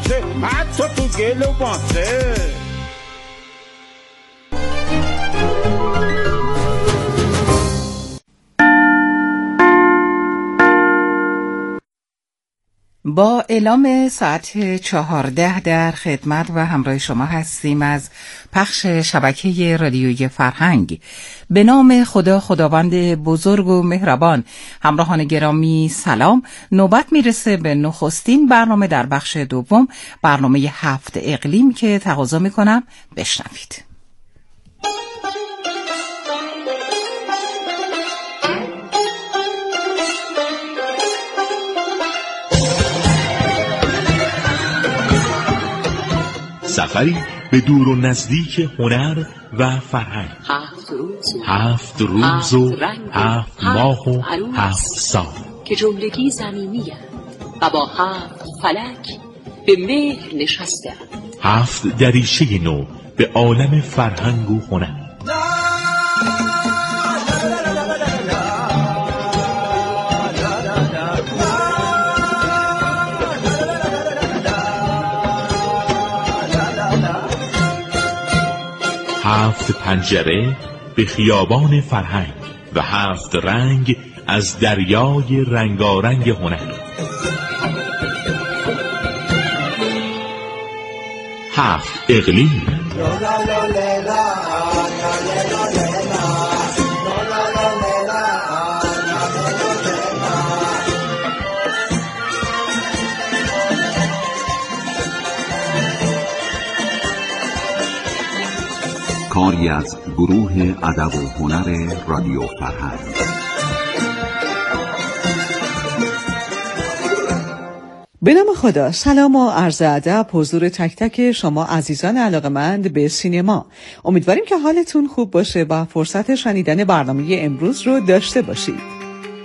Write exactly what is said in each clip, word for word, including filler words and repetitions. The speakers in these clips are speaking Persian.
پاسه، حتی تو گل و باسه. با اعلام ساعت چهارده در خدمت و همراه شما هستیم از پخش شبکه رادیویی فرهنگ. به نام خدا خداوند بزرگ و مهربان. همراهان گرامی سلام. نوبت میرسه به نخستین برنامه در بخش دوم، برنامه هفت اقلیم که تقاضا میکنم بشنوید. سفری به دور و نزدیک هنر و فرهنگ. هفت روز هفت روز و هفت ماه و هفت سال که جملگی زمینی و با هفت فلک به مهر نشسته. هفت دریچه نو به عالم فرهنگ و هنر. هفت پنجره به خیابان فرهنگ و هفت رنگ از دریای رنگارنگ هنر. هفت اقلیم. کاری از گروه ادب و هنر رادیو فرهنگ. به نام خدا، سلام و عرض ادب حضور تک تک شما عزیزان علاقه‌مند به سینما. امیدواریم که حالتون خوب باشه و فرصت شنیدن برنامه امروز رو داشته باشید.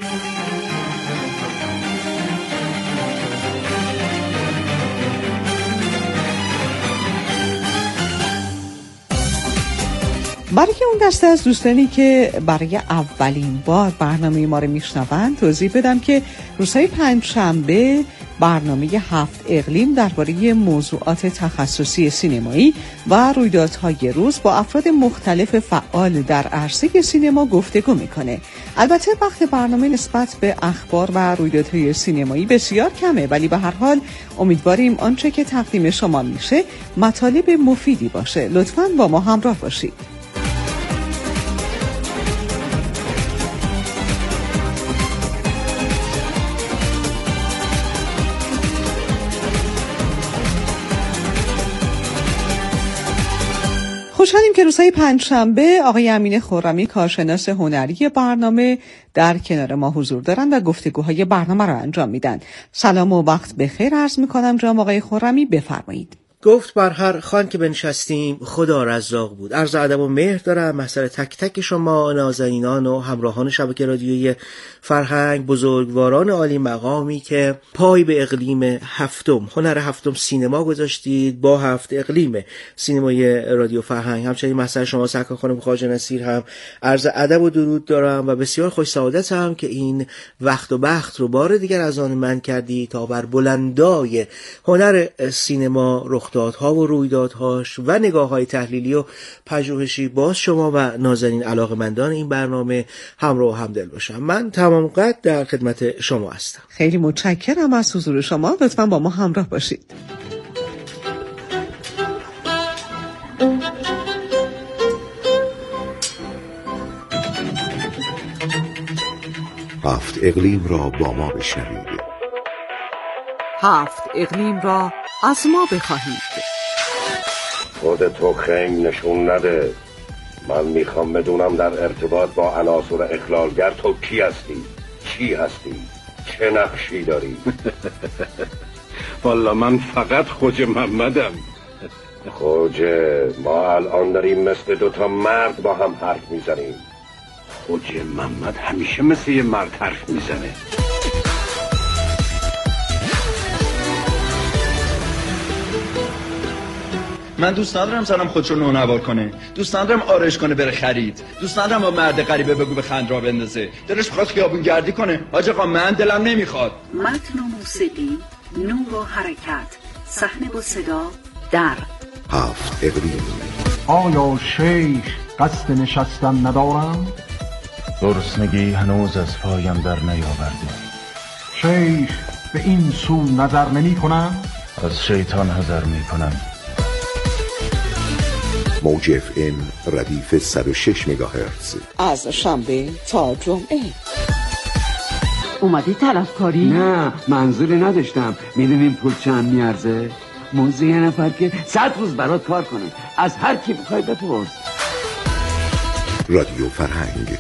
برای اون دسته از دوستانی که برای اولین بار برنامه ما رو میشنوند توضیح بدم که روزهای پنجشنبه برنامه هفت اقلیم درباره موضوعات تخصصی سینمایی و رویدادهای روز با افراد مختلف فعال در عرصه سینما گفتگو میکنه. البته وقت برنامه نسبت به اخبار و رویدادهای سینمایی بسیار کمه، ولی به هر حال امیدواریم آنچه که تقدیم شما میشه مطالب مفیدی باشه. لطفاً با ما همراه باشید. خوشحالیم که روزهای پنجشنبه آقای امین خرمی کارشناس هنری برنامه در کنار ما حضور دارن و گفتگوهای برنامه رو انجام میدن. سلام و وقت بخیر عرض میکنم جناب آقای خرمی، بفرمایید. گفت بر هر خوان که بنشستیم خدا رزاق بود. عرض ادب و مهر دارم محضر تک تک شما نازنینان و همراهان شبکه رادیویی فرهنگ، بزرگواران عالی مقامی که پای به اقلیم هفتم هنر هفتم سینما گذاشتید با هفت اقلیم سینمای رادیو فرهنگ. همچنین محضر شما سرکار خانم خواجه نصیر هم عرض ادب و درود دارم و بسیار خوش سعادتم که این وقت و بخت رو بار دیگر از آن من کردی تا بر بلندای هنر سینما رخدادها و رویدادهاش و نگاه‌های تحلیلی و پژوهشی باز شما و نازنین علاقه‌مندان این برنامه همراه و همدل باشم. من تمام قد در خدمت شما هستم. خیلی متشکرم از حضور شما. لطفاً با ما همراه باشید. هفت اقلیم را با ما بشنوید. هفت اقلیم را از ما بخواهید. خودتو خنگ نشون نده. من میخوام بدونم در ارتباط با عناصر اخلالگر تو کی هستی؟ چی هستی؟ چه نقشی داری؟ والا من فقط خوج محمدم. خوجه، ما الان داریم مثل دوتا مرد با هم حرف میزنیم. خوج محمد همیشه مثل یه مرد حرف میزنه. من دوست ندارم زنم خودشو نونوار کنه، دوست ندارم آرش کنه بره خرید، دوست ندارم با مرد غریبه بگو به خند را بندازه، دلش میخواد خیابون گردی کنه. حاج آقا من دلم نمیخواد. متن و موسیقی، نور و حرکت، صحنه و صدا در هفت اقلیم. آیا شیخ قصد نشستن ندارم؟ گرسنگی هنوز از پایم در نیاورده. شیخ به این سو نظر نمی کنم؟ از شیطان حذر می کنم. موج اف ام ردیف صد و شش مگاهرتز از شنبه تا جمعه. اومدی طلبکاری؟ نه منظوری نداشتم. میدونیم پول چند میارزه؟ موزه یه نفر که صد روز برات کار کنه. از هر کی بخوای بپرس. رادیو فرهنگ.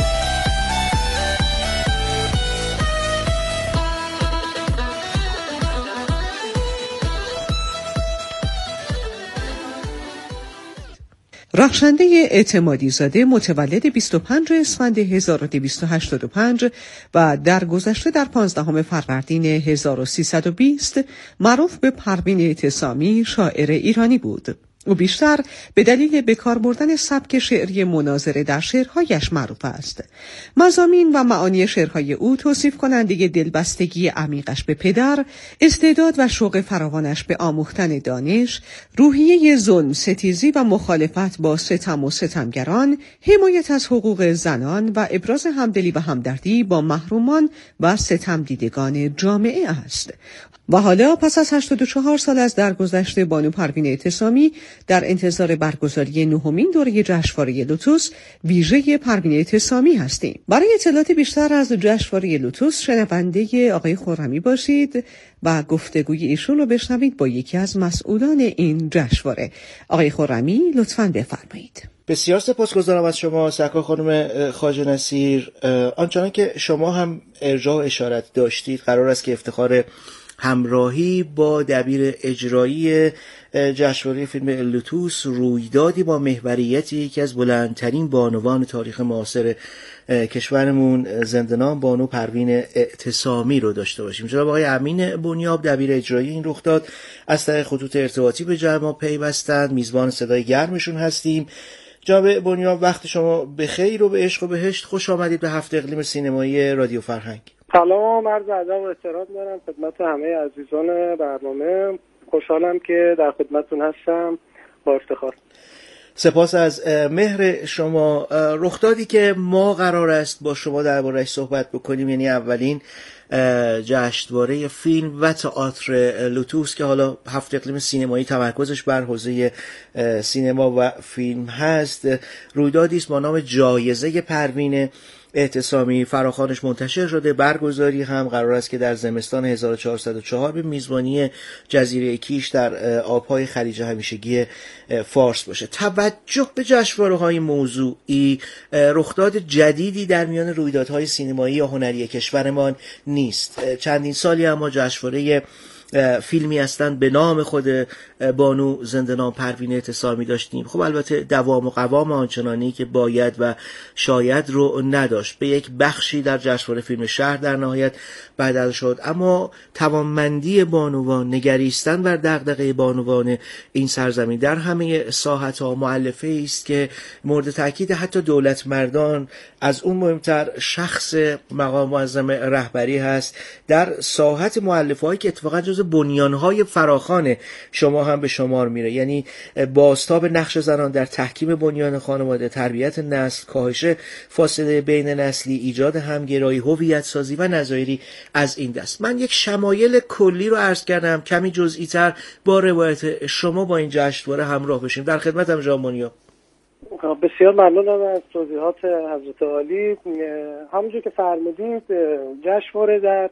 رخشنده اعتمادی زاده متولد بیست و پنجم اسفند هزار و دویست و هشتاد و پنج و در گذشته در پانزدهم فروردین هزار و سیصد و بیست معروف به پروین اعتصامی شاعر ایرانی بود. او بیشتر به دلیل به کار بردن سبک شعری مناظره در شعرهایش معروف است. مضامین و معانی شعرهای او توصیف کننده دلبستگی عمیقش به پدر، استعداد و شوق فراوانش به آموختن دانش، روحیه ظلم ستیزی و مخالفت با ستم و ستمگران، حمایت از حقوق زنان و ابراز همدلی و همدردی با محرومان و ستم دیدگان جامعه است. و حالا پس از هشتاد و چهار سال از درگذشت بانو پروین اعتصامی در انتظار برگزاری نهمین دوره جشنواره لوتوس ویژه پروین اعتصامی هستیم. برای اطلاعات بیشتر از جشنواره لوتوس شنونده آقای خرمی باشید و گفتگوی ایشون رو بشنوید با یکی از مسئولان این جشنواره. آقای خرمی لطفاً بفرمایید. بسیار سپاسگزارم از شما سرکار خانم خواجه نصیر. آنچنان که شما هم ارجاع و اشارت داشتید، قرار است که افتخار همراهی با دبیر اجرایی جشنواره فیلم لوتوس، رویدادی با محوریت یکی از بلندترین بانوان تاریخ معاصر کشورمون، زنده‌نام بانو پروین اعتصامی رو داشته باشیم. جناب آقای امین بنیاب دبیر اجرایی این رخداد از طریق خطوط ارتباطی به جمع پیوستند. میزبان صدای گرمشون هستیم. جناب بنیاب وقت شما به خیر و به عشق و بهشت. خوش آمدید به هفت اقلیم سینمایی رادیو فرهنگ. سلام، عرض ادب و احترام دارم خدمت همه عزیزان برنامه. خوشحالم که در خدمتتون هستم، با افتخار. سپاس از مهر شما. رخدادی که ما قرار است با شما درباره‌اش صحبت بکنیم، یعنی اولین جشنواره فیلم و تئاتر لوتوس که حالا هفت اقلیم سینمایی تمرکزش بر حوزه سینما و فیلم هست، رویدادی است با نام جایزه پروین اعتصامی. فراخوانش منتشر شده. برگزاری هم قرار است که در زمستان هزار و چهارصد و چهار به میزبانی جزیره کیش در آبهای خلیج همیشگی فارس باشه. توجه به جشنواره‌های موضوعی رخداد جدیدی در میان رویدادهای سینمایی یا هنری کشورمان نیست. چندین سالی اما جشنواره فیلمی هستند به نام خود بانو زنده‌نام پروین اعتصامی داشتیم. خب البته دوام و قوام آنچنانی که باید و شاید رو نداشت. به یک بخشی در جشنواره فیلم شهر در نهایت بدل شد، اما توانمندی بانوان، نگریستن بر دغدغه بانوان این سرزمین در همه ساحت‌ها مؤلفه است که مورد تاکید حتی دولت مردان، از اون مهمتر شخص مقام معظم رهبری هست در ساحت مؤلفه‌هایی که اتفاقا جز بنیانهای فراخوان شما هم به شمار میره. یعنی بازتاب نقش زنان در تحکیم بنیان خانواده، تربیت نسل، کاهش فاصله بین نسلی، ایجاد همگرایی، هویت سازی و نظایری از این دست. من یک شمایل کلی رو عرض کردم، کمی جزئی تر با روایت شما با این جشنواره همراه بشیم. در خدمتم جناب بنیاب. بسیار ممنونم از توضیحات حضرت عالی. همونجور که فرمودید جشنواره در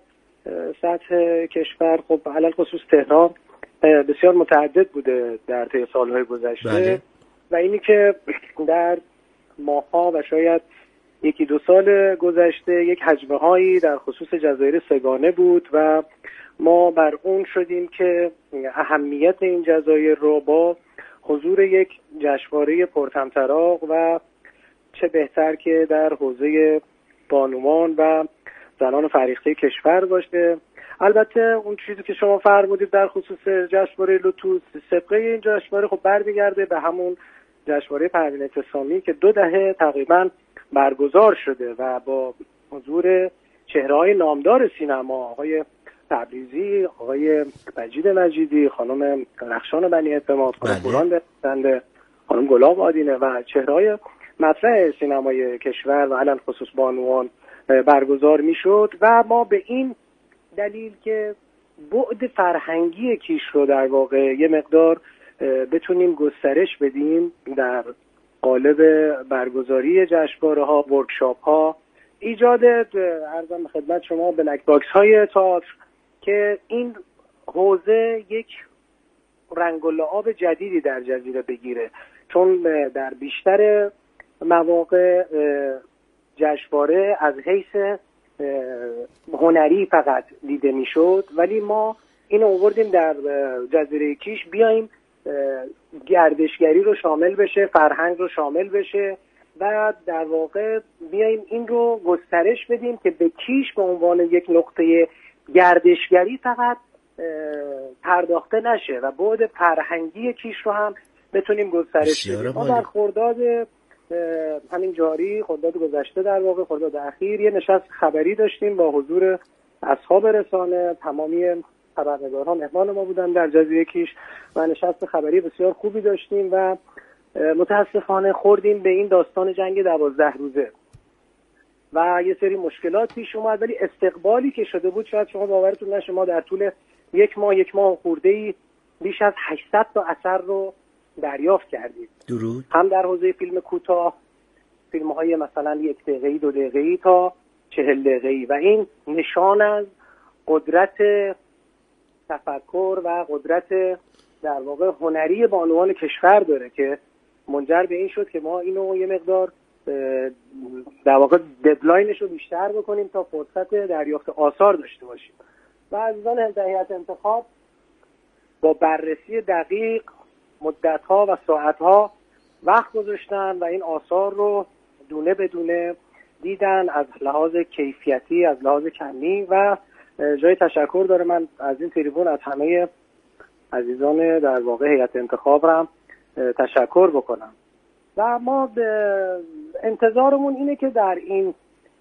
سطح کشور، خب علل خصوص تهران، بسیار متعدد بوده در طی سالهای گذشته. بله. و اینی که در ماه‌ها و شاید یکی دو سال گذشته یک حجمه هایی در خصوص جزایر سگانه بود و ما بر اون شدیم که اهمیت این جزایر رو با حضور یک جشنواره پرطمطراق و چه بهتر که در حوزه بانوان و زنان فریخته کشور باشه. البته اون چیزی که شما فرمودید در خصوص جشنواره لوتوس، سابقه این جشنواره خب برمیگرده به همون جشنواره پروین اعتصامی که دو دهه تقریبا برگزار شده و با حضور چهره‌های نامدار سینما، آقای تبریزی، آقای مجید مجیدی، خانم رخشان بنی اعتماد، خانم پوران درخشنده، خانم گلاب آدینه و چهره‌های مطرح سینمای کشور و علل خصوص بانوان برگزار میشد و ما به این دلیل که بعد فرهنگی کیش رو در واقع یه مقدار بتونیم گسترش بدیم در قالب برگزاری جشنواره ها، ورکشاپ ها، ایجاد عرضم خدمت شما بلک باکس های تئاتر که این حوزه یک رنگ و لعاب جدیدی در جزیره بگیره، چون در بیشتر مواقع جشنواره از حیث هنری فقط دیده میشد، ولی ما اینو آوردیم در جزیره کیش بیایم گردشگری رو شامل بشه، فرهنگ رو شامل بشه و در واقع بیایم این رو گسترش بدیم که به کیش به عنوان یک نقطه گردشگری فقط پرداخته نشه و بعد فرهنگی کیش رو هم بتونیم گسترش بدیم. ما در خرداد همین جاری، خرداد گذشته در واقع خرداد اخیر، یه نشست خبری داشتیم با حضور اصحاب رسانه، تمامی خبرنگارها مهمان ما بودن در جزیره کیش و نشست خبری بسیار خوبی داشتیم و متاسفانه خوردیم به این داستان جنگ دوازده روزه و یه سری مشکلات پیش اومد، ولی استقبالی که شده بود شاید شما باورتون نشه ما در طول یک ماه یک ماه خورده‌ای بیش از هشتصد تا اثر رو دریافت کردیم. درود. هم در حوزه فیلم کوتاه، فیلم‌های مثلا یک دقیقه‌ای، دو دقیقه‌ای تا چهل دقیقه‌ای و این نشان از قدرت تفکر و قدرت در واقع هنری بانوان کشور داره که منجر به این شد که ما اینو یه مقدار در واقع ددلاینش رو بیشتر بکنیم تا فرصت دریافت آثار داشته باشیم و عزیزان هیئت انتخاب با بررسی دقیق مدت‌ها و ساعت‌ها وقت گذاشتن و این آثار رو دونه بدونه دیدن، از لحاظ کیفیتی، از لحاظ کمی و جای تشکر داره من از این تریبون از همه عزیزان در واقع هیئت انتخاب هم تشکر بکنم و ما به انتظارمون اینه که در این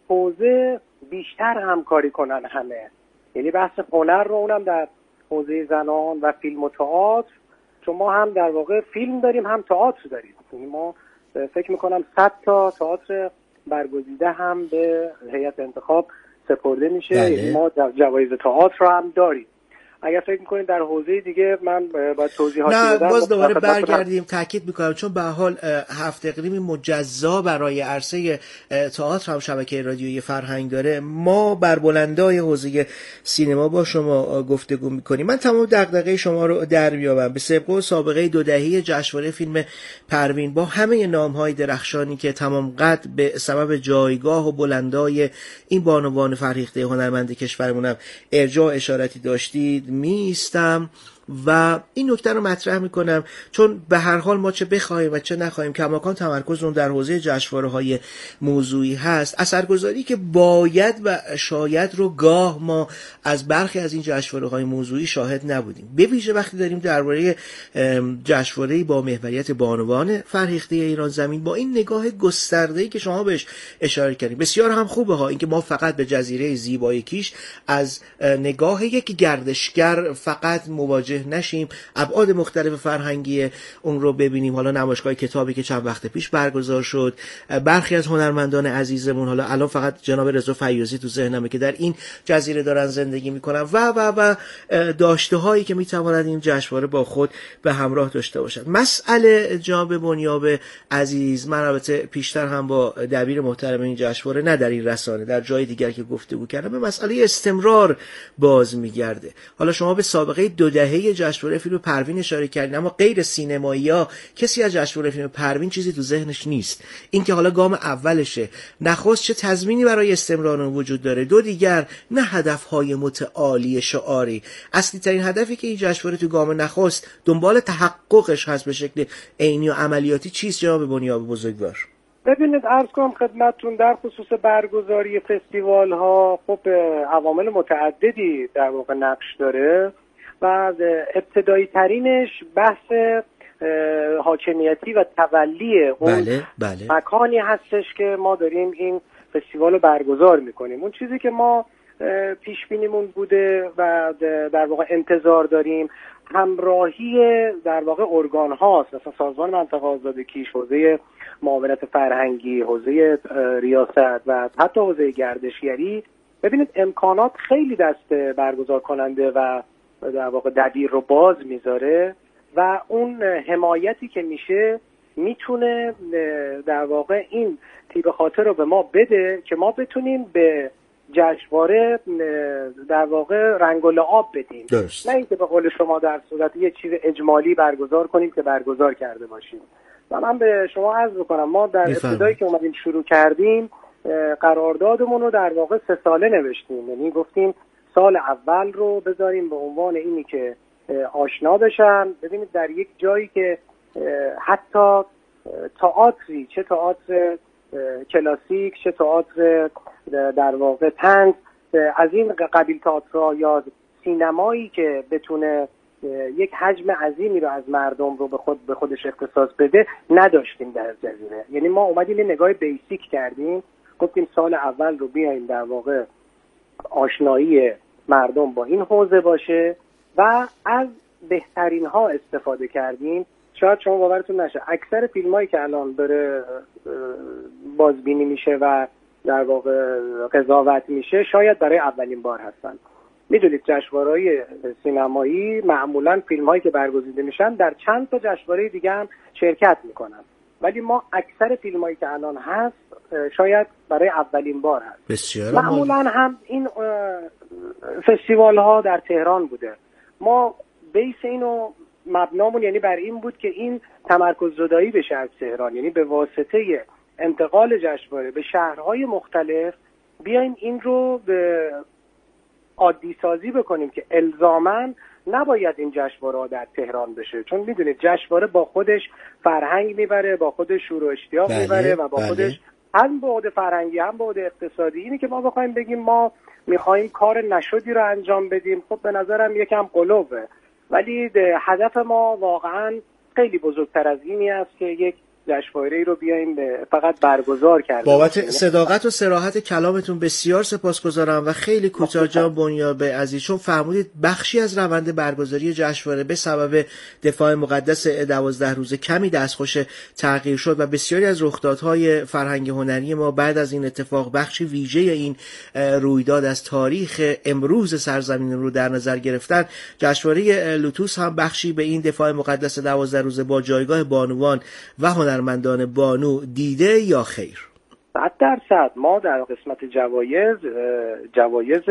حوزه بیشتر همکاری کنن همه، یعنی بحث هنر رو اونم در حوزه زنان و فیلم و تئاتر، چون ما هم در واقع فیلم داریم هم تئاتر داریم، یعنی ما فکر میکنم صد تا تئاتر برگزیده هم به هیئت انتخاب سپرده میشه، یعنی ما جوایز تئاتر رو هم داریم. اگر فکر میکنید در حوزه دیگه من باید توضیحاتی بدم. نه باز دوباره برگردیم تاکید میکنم چون به حال هفت اقلیمی مجزا برای عرصه تئاتر هم شبکه رادیویی فرهنگ داره. ما بر بلندای حوزه سینما با شما گفتگو میکنیم. من تمام دغدغه شما رو در میابم به سابقه و سابقه دو دهه جشنواره فیلم پروین با همه نام‌های درخشانی که تمام قد به سبب جایگاه و بلندای این بانوان فرهیخته هنرمند کشورمونم ارجاع اشارتی داشتید میستم و این نکته رو مطرح میکنم چون به هر حال ما چه بخوایم و چه نخواهیم کماکان تمرکزمون در حوزه جشنواره‌های موضوعی هست. اثرگذاری که باید و شاید رو گاه ما از برخی از این جشنواره‌های موضوعی شاهد نبودیم، به ویژه وقتی داریم درباره جشنواره‌ای با محوریت بانوان فرهیخته ایران زمین با این نگاه گسترده‌ای که شما بهش اشاره کردید. بسیار هم خوبه ها اینکه ما فقط به جزیره زیبای کیش از نگاه یک گردشگر فقط مواجه نشیم، ابعاد مختلف فرهنگی اون رو ببینیم. حالا نمایشگاه کتابی که چند وقت پیش برگزار شد، برخی از هنرمندان عزیزمون، حالا الان فقط جناب رضا فیاضی تو ذهنمه که در این جزیره دارن زندگی میکنن و و و داشته هایی که میتواند این جشنواره با خود به همراه داشته باشد. مسئله جناب بنیاب عزیز، من البته پیشتر هم با دبیر محترم این جشنواره نه در این رسانه در جای دیگر که گفتگو کردم به مسئله استمرار باز میگرده. حالا شما به سابقه دو دهه جشنواره فیلم پروین اشاره کردین، اما غیر سینمایی‌ها کسی از جشنواره فیلم پروین چیزی تو ذهنش نیست. این که حالا گام اولشه، نخست چه تضمینی برای استمرار اون وجود داره، دو دیگر نه هدف‌های متعالی شعاری. اصلی ترین هدفی که این جشنواره تو گام نخست دنبال تحققش هست به شکل عینی و عملیاتی چیست جناب بنیاب بزرگوار؟ ببینید عرض کنم خدمتتون در خصوص برگزاری فستیوال ها خب عوامل متعددی در واقع نقش داره و ابتدایی ترینش بحث حاکمیتی و تولی اون بله، بله. مکانی هستش که ما داریم این فستیوال رو برگزار میکنیم. اون چیزی که ما پیش بینیمون بوده و در واقع انتظار داریم. همراهی در واقع ارگان هاست، مثلا سازمان منطقه آزاد کیش، حوزه معاونت فرهنگی، حوزه ریاست و حتی حوزه گردشگری. ببینید امکانات خیلی دست برگزار کننده و در واقع دبیر رو باز میذاره و اون حمایتی که میشه میتونه در واقع این تیب خاطر رو به ما بده که ما بتونیم به جشنواره در واقع رنگ و لعاب بدیم. درست. نه اینکه به قول شما در صورت یه چیز اجمالی برگزار کنیم که برگزار کرده باشیم. و من به شما عرض بکنم ما در ابتدایی که اومدیم شروع کردیم قراردادمون رو در واقع سه ساله نوشتیم، یعنی گفتیم سال اول رو بذاریم به عنوان اینی که آشنا بشن. ببینید در یک جایی که حتی تئاتری، چه تئاتر کلاسیک چه تئاتر در واقع طنز، از این قبیل تئاترها یا سینمایی که بتونه یک حجم عظیمی رو از مردم رو به خود به خودش اختصاص بده نداشتیم در جزیره. یعنی ما اومدیم یه نگاه بیسیک کردیم، گفتیم سال اول رو بیایم در واقع آشنایی مردم با این حوزه باشه و از بهترین ها استفاده کردیم. شاید شما باورتون نشه اکثر فیلمایی که الان داره بازبینی میشه و در واقع قضاوت میشه شاید برای اولین بار هستن. میدونید جشنواره‌های سینمایی معمولا فیلمایی که برگزیده میشن در چند تا جشنواره دیگه هم شرکت میکنن، ولی ما اکثر فیلمایی که الان هست شاید برای اولین بار هست. بسیار معمولا هم این فستیوال ها در تهران بوده. ما بیس اینو مبنامون یعنی بر این بود که این تمرکز زدایی بشه از تهران، یعنی به واسطه انتقال جشنواره به شهرهای مختلف بیایم این رو به عادی سازی بکنیم که الزاماً نباید این جشنواره در تهران بشه، چون میدونید جشنواره با خودش فرهنگ میبره، با خودش شور و اشتیاق بله، میبره و با بله. خودش هم بعد فرهنگی هم بعد اقتصادی. اینی که ما بخوایم بگیم ما میخوایم کار نشدی رو انجام بدیم، خب به نظرم یکم قلوبه، ولی هدف ما واقعا خیلی بزرگتر از اینی است که یک جشنواره‌ای رو بیایم فقط برگزار کردیم. بابت صداقت و صراحت کلامتون بسیار سپاسگزارم و خیلی کوتاه جان بنیابه عزیز، چون فرمودید بخشی از روند برگزاری جشنواره به سبب دفاع مقدس دوازده روزه کمی دستخوش تغییر شد و بسیاری از رخدادهای فرهنگ هنری ما بعد از این اتفاق بخشی ویژه این رویداد از تاریخ امروز سرزمین رو در نظر گرفتن. جشنواره لوتوس هم بخشی به این دفاع مقدس دوازده روزه با جایگاه بانوان و هنرمندان بانو دیده یا خیر؟ صد درصد. ما در قسمت جوایز جوایز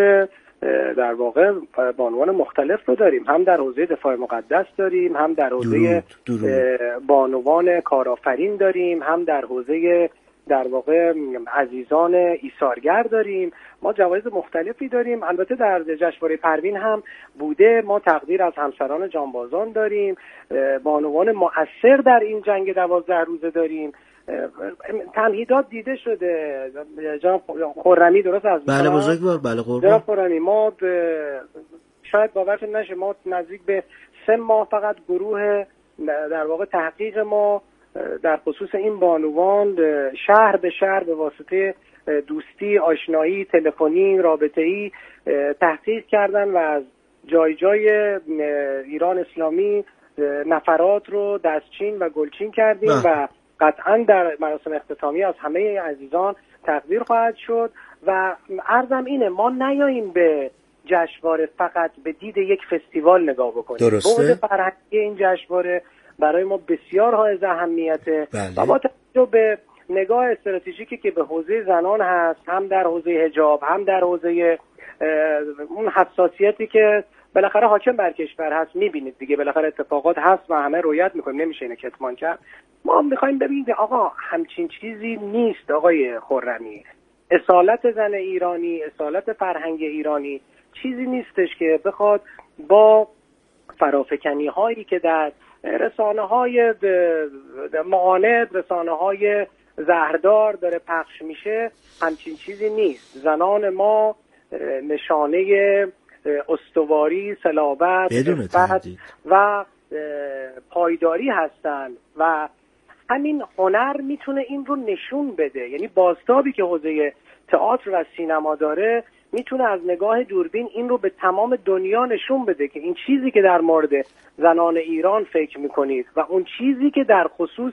در واقع بانوان مختلف رو داریم، هم در حوزه دفاع مقدس داریم، هم در حوزه درود. درود. بانوان کارآفرین داریم، هم در حوزه در واقع عزیزان ایثارگر داریم. ما جوایز مختلفی داریم. البته در جشنواره پروین هم بوده، ما تقدیر از همسران جانبازان داریم، بانوان مؤثر در این جنگ دوازده روزه داریم. تمهیدات دیده شده. جناب خرمی درست از بله بزرگوار بله قربان. جناب خرمی ما شاید باورتون نشه ما نزدیک به سه ماه فقط گروه در واقع تحقیق ما در خصوص این بانوان شهر به شهر به واسطه دوستی، آشنایی، تلفنی، رابطه‌ای تحقیق کردن و از جای جای ایران اسلامی نفرات رو دستچین و گلچین کردیم نه. و قطعا در مراسم اختتامی از همه عزیزان تقدیر خواهد شد. و عرضم اینه ما نیاییم به جشنواره فقط به دید یک فستیوال نگاه بکنیم. درسته. بعد فرهنگی این جشنواره برای ما بسیار حائز اهمیته و با توجه به نگاه استراتژیکی که به حوزه زنان هست، هم در حوزه حجاب، هم در حوزه اون حساسیتی که بالاخره حاکم بر کشور هست، میبینید دیگه بالاخره اتفاقات هست و همه رویت میکنیم، نمیشه اینو کتمان کرد. ما میخوایم ببینید آقا همچین چیزی نیست آقای خرمی. اصالت زن ایرانی، اصالت فرهنگ ایرانی چیزی نیستش که بخواد با فرافکنی هایی که در رسانه های معاند، رسانه های زهردار داره پخش میشه، همچین چیزی نیست. زنان ما نشانه استواری، صلابت و پایداری هستند و همین هنر میتونه این رو نشون بده. یعنی بازتابی که حوزه تئاتر و سینما داره میتونه از نگاه دوربین این رو به تمام دنیا نشون بده که این چیزی که در مورد زنان ایران فکر میکنید و اون چیزی که در خصوص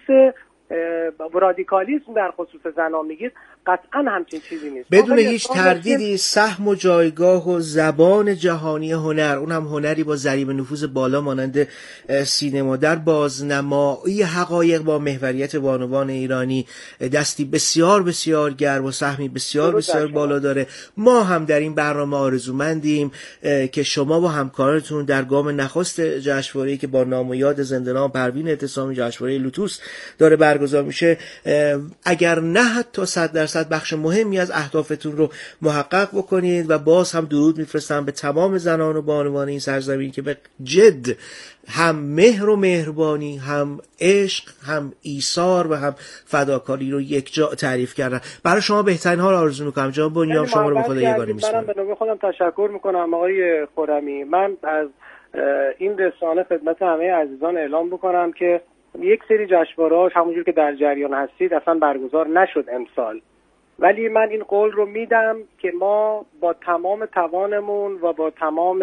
رادیکالیسم در خصوص زنان میگید قطعا همچین چیزی نیست. بدون هیچ تردیدی سهم و جایگاه و زبان جهانی هنر، اون هم هنری با ضریب نفوذ بالا مانند سینما، در بازنمایی حقایق با محوریت بانوان ایرانی دستی بسیار بسیار گرم و سهمی بسیار بسیار بالا داره. ما هم در این برنامه آرزومندیم که شما با همکارتون در گام نخست جشنواره‌ای که با نام و یاد زنده‌نام پروین اعتصامی، جشنواره لوتوس داره برگزار میشه، اگر نه حتی صد درصد بخش مهمی از اهدافتون رو محقق بکنید. و باز هم درود میفرستم به تمام زنان و بانوان این سرزمین که به جد هم مهر و مهربانی، هم عشق، هم ایثار و هم فداکاری رو یک جا تعریف کردن. برای شما بهترین ها رو آرزو میکنم. جناب بنیام شما رو به خدا یگانه میسپارم. منم به نوبه خودم تشکر میکنم آقای خرمی. من از این رسانه خدمت همه عزیزان اعلام بکنم که یک سری جشنواره‌ها همونجور که در جریان هستید اصلا برگزار نشد امسال، ولی من این قول رو میدم که ما با تمام توانمون و با تمام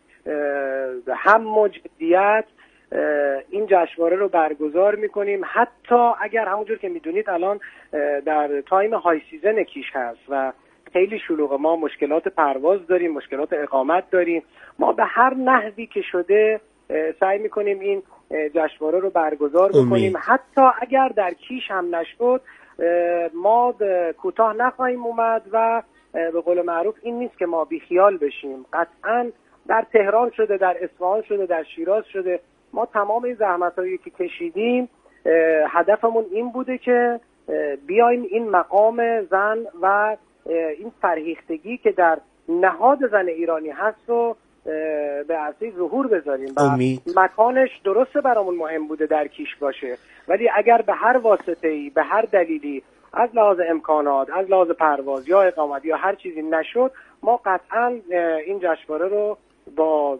هم و جدیت این جشنواره رو برگزار میکنیم، حتی اگر همونجور که میدونید الان در تایم های سیزن کیش هست و خیلی شلوغ، ما مشکلات پرواز داریم، مشکلات اقامت داریم. ما به هر نحوی که شده سعی میکنیم این جشنواره رو برگزار بکنیم. حتی اگر در کیش هم نشد ما کوتاه نخواهیم اومد و به قول معروف این نیست که ما بیخیال بشیم. قطعا در تهران شده، در اصفهان شده، در شیراز شده. ما تمام این زحمت‌هایی که کشیدیم هدفمون این بوده که بیایم این مقام زن و این فرهیختگی که در نهاد زن ایرانی هست رو به عرصه ظهور بذاریم. و امید. مکانش درسته برامون مهم بوده در کیش باشه، ولی اگر به هر واسطه‌ای، به هر دلیلی، از لحاظ امکانات، از لحاظ پرواز یا اقامت یا هر چیزی نشد، ما قطعا این جشنواره رو با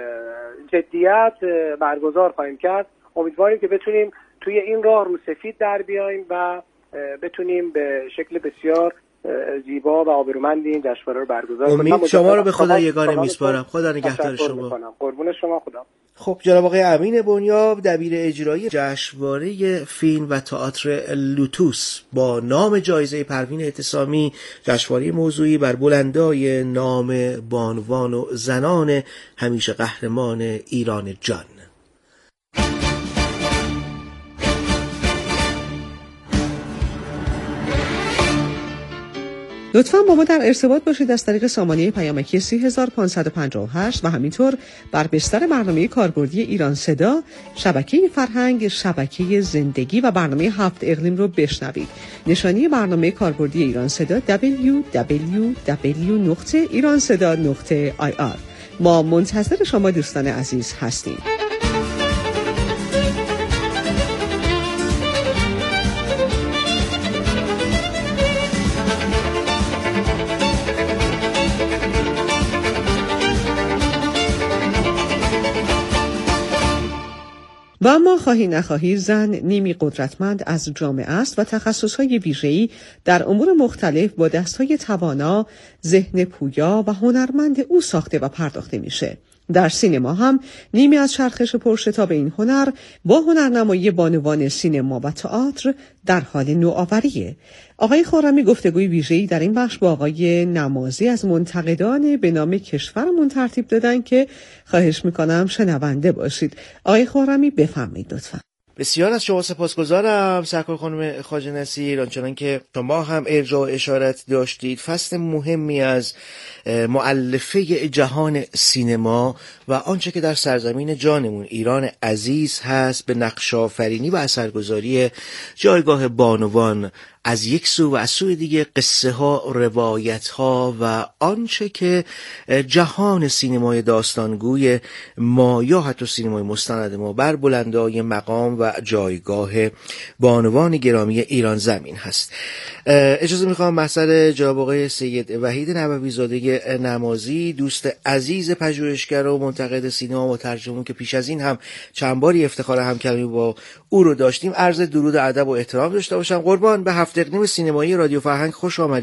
جدیت برگزار خواهیم کرد. امیدواریم که بتونیم توی این راه رو سفید در بیاییم و بتونیم به شکل بسیار زیبا و آبرومندی این جشنواره رو برگزار کنیم. امید شما رو به خدا یگانه میسپارم. خدا نگهدار شما. قربون شما. خدا. خب جناب آقای امین بنیام، دبیر اجرایی جشنواره فیلم و تئاتر لوتوس با نام جایزه پروین اعتصامی، جشنواره موضوعی بر بلندای نام بانوان و زنان همیشه قهرمان ایران جان. لطفاً با ما در ارتباط باشید از طریق سامانه پیامکی سه هزار و پانصد و پنجاه و هشت و همینطور بر بستر برنامه کاربردی ایران صدا، شبکه فرهنگ، شبکه زندگی و برنامه هفت اقلیم رو بشنوید. نشانی برنامه کاربردی ایران صدا دبلیو دبلیو دبلیو نقطه ایران صدا نقطه آی آر. ما منتظر شما دوستان عزیز هستیم. و اما خواهی نخواهی زن نیمی قدرتمند از جامعه است و تخصصهای ویژه‌ای در امور مختلف با دستهای توانا، ذهن پویا و هنرمند او ساخته و پرداخته میشه. در سینما هم نیمی از چرخش پرشتاب این هنر با هنرنمایی بانوان سینما و تئاتر در حال نوآوریه. آقای خرمی گفتگوی ویژه‌ای در این بخش با آقای نمازی از منتقدان به نام کشورمون ترتیب دادن که خواهش میکنم شنونده باشید. آقای خرمی بفرمایید لطفاً. بسیار از شما سپاسگزارم سرکار خانم خواجه نصیر. آنچنان که شما هم ارجاع اشارت داشتید، فصل مهمی از مؤلفه جهان سینما و آنچه که در سرزمین جانمون ایران عزیز هست به نقش آفرینی و اثرگذاری جایگاه بانوان از یک سو و از سوی دیگه قصه ها، روایت ها و آنچه که جهان سینمای داستانگوی ما یا حتی سینمای مستند ما بر بلندای مقام و جایگاه بانوان گرامی ایران زمین هست. اجازه میخوام محضر جناب آقای سید وحید نبوی زاده نمازی، دوست عزیز پژوهشگر و منتقد سینما و ترجمون که پیش از این هم چند باری افتخار همکلامی با او رو داشتیم، عرض درود ادب و احترام داشته باشم. قربان به هفت اقلیم سینمایی رادیو فرهنگ خوش آمدید.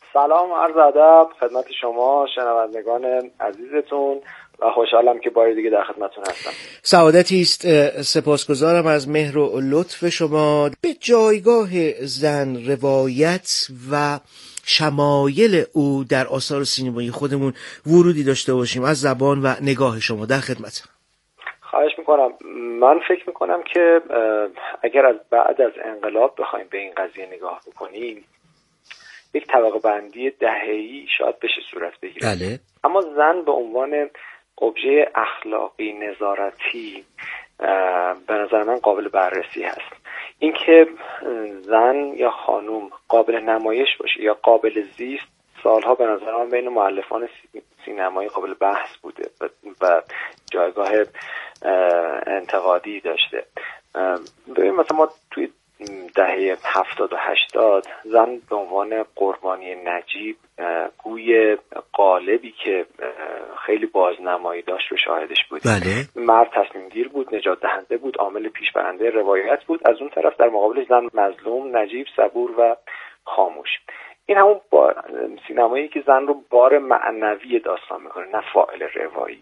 سلام، عرض ادب خدمت شما شنوندگان عزیزتون و خوشحالم که بار دیگه در خدمتتون هستم. سعادتی است، سپاسگزارم از مهر و لطف شما. به جایگاه زن، روایت و شمایل او در آثار سینمایی خودمون ورودی داشته باشیم از زبان و نگاه شما. در خدمتم. خواهش میکنم. من فکر میکنم که اگر از بعد از انقلاب بخوایم به این قضیه نگاه بکنیم، یک طبقه بندی دهه‌ای شاید بشه صورت بگیره. بله. اما زن به عنوان ابژه اخلاقی نظارتی به نظر من قابل بررسی هست. اینکه زن یا خانوم قابل نمایش باشه یا قابل زیست، سالها به نظر من بین مؤلفان سینمایی قابل بحث بوده و جایگاه انتقادی داشته. ببین مثلا ما توی دهه هفتاد و هشتاد زن به عنوان قربانی نجیب، گوی قالبی که خیلی بازنمایی داشت رو شاهدش بود. بله. مرد تصمیم گیر بود، نجات دهنده بود، عامل پیشبرنده روایت بود. از اون طرف در مقابل زن مظلوم، نجیب، صبور و خاموش. این همون سینمایی که زن رو بار معنوی داستان میکنه، نه فاعل روایی.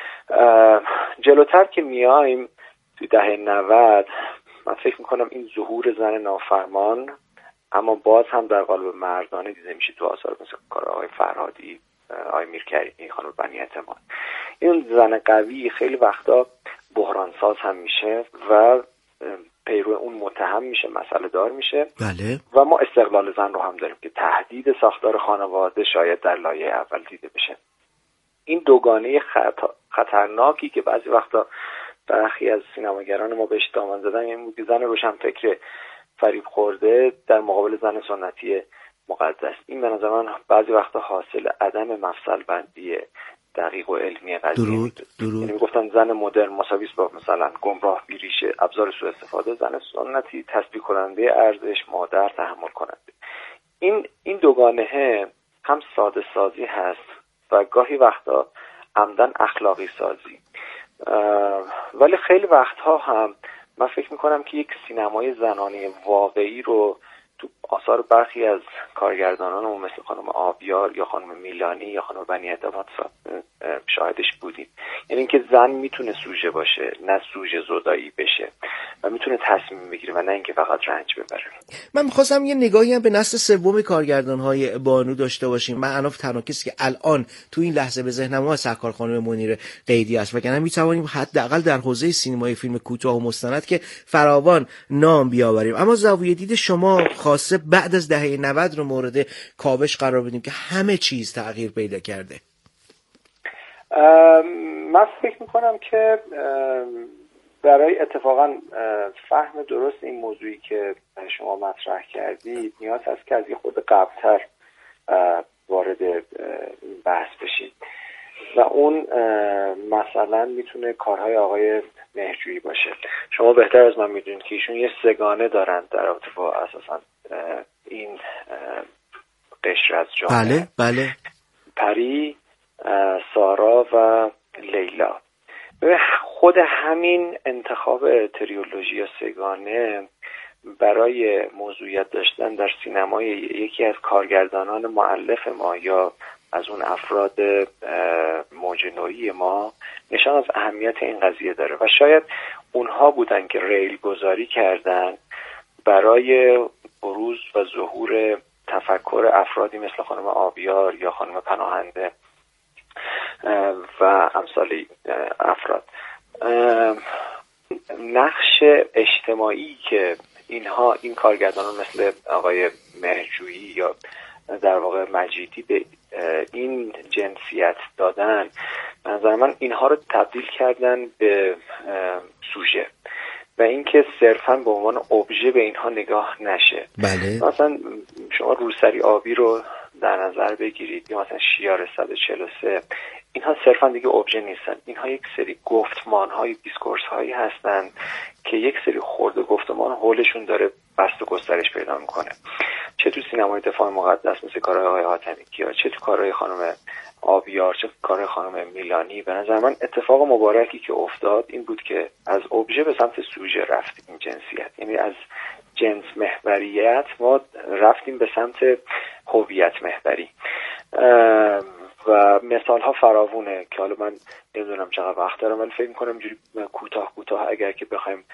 جلوتر که میایم توی دهه نود، من فکر میکنم این ظهور زن نافرمان اما باز هم در قالب مردانه دیده میشه تو آثار مثل کار آقای فرهادی، آقای میرکریمی، خانم بنی اعتماد. این زن قوی خیلی وقتا بحرانساز هم میشه و پیرو اون متهم میشه، مسئله دار میشه. بله. و ما استقلال زن رو هم داریم که تهدید ساختار خانواده شاید در لایه اول دیده بشه. این دوگانه خطا، خطرناکی که بعضی وقتا برخی از سینماگران ما بهش دامن زدن، این بود که زن روشنفکر فریب خورده در مقابل زن سنتی مقدس. این به نظر من بعضی وقتا حاصل عدم مفصل بندی دقیق و علمی قضیه. درود درود. یعنی میگفتن زن مدرن مساوی است با مثلا گمراه، بیریشه، ابزار سوء استفاده. زن سنتی تسبیح کننده ارزش، مادر، تحمل کننده. این این دوگانه هم ساده سازی هست و گاهی وقتا عمدن اخلاقی سازی. ولی خیلی وقتها هم من فکر میکنم که یک سینمای زنانه واقعی رو تو آثار برخی از کارگردانان مثل خانم آبیار یا خانم میلانی یا خانم بنی اعتماد شاهدش بودیم. یعنی اینکه زن میتونه سوژه باشه، نه سوژه زدایی بشه، و میتونه تصمیم بگیره و نه اینکه فقط رنج ببره. من می‌خواستم یه نگاهی هم به نسل سوم کارگردان‌های بانو داشته باشیم. من الان تنها کسی که الان تو این لحظه به ذهنم اومد سرکار خانم منیر قیدی است، وگرنه می‌توانیم حداقل در حوزه سینمای فیلم کوتاه و مستند که فراوان نام بیاوریم. اما زاویه دید شما خاصه بعد از دهه نود رو مورد کاوش قرار بدیم که همه چیز تغییر پیدا کرده. من فکر میکنم که برای اتفاقا فهم درست این موضوعی که شما مطرح کردید نیاز هست که از یه خود قبلتر وارد این بحث بشید و اون مثلا میتونه کارهای آقای مهرجویی باشه. شما بهتر از من میدونید که ایشون یه سگانه دارن در رابطه با اساسا این قشر از جامعه. بله بله. پری، سارا و لیلا. خود همین انتخاب تریولوژی یا سگانه برای موضوعیت داشتن در سینمای یکی از کارگردانان مؤلف ما یا از اون افراد موج نوعی ما نشان از اهمیت این قضیه داره و شاید اونها بودن که ریل گذاری کردن برای بروز و ظهور تفکر افرادی مثل خانم آبیار یا خانم پناهنده و امثال افراد. نقش اجتماعی که اینها این کارگردانان مثل آقای مهرجویی یا در واقع مجیدی به این جنسیت دادن، به نظر من اینها رو تبدیل کردن به سوژه و اینکه صرفاً به عنوان ابژه به اینها نگاه نشه. بله. مثلا شما روسری آبی رو در نظر بگیرید یا مثلا شیار صد و چهل و سه، اینها صرفاً دیگه ابژه نیستن. اینها یک سری گفتمان‌های، دیسکورس‌هایی هستن که یک سری خورده گفتمان حولشون داره بست و گسترش پیدا میکنه. چه تو سینمای دفاع مقدس مثل کارهای آقای حاتمی کیا، چه تو کارهای خانم آبیار، چه کارهای خانم میلانی. به نظر من اتفاق مبارکی که افتاد این بود که از ابژه به سمت سوژه رفت این جنسیت. یعنی از جنس محوریت ما رفتیم به سمت هویت محوری و مثال ها فراوونه که حالا من نمیدونم چقدر وقت دارم، ولی فکر میکنم اینجوری کوتاه کوتاه اگر که بخوایم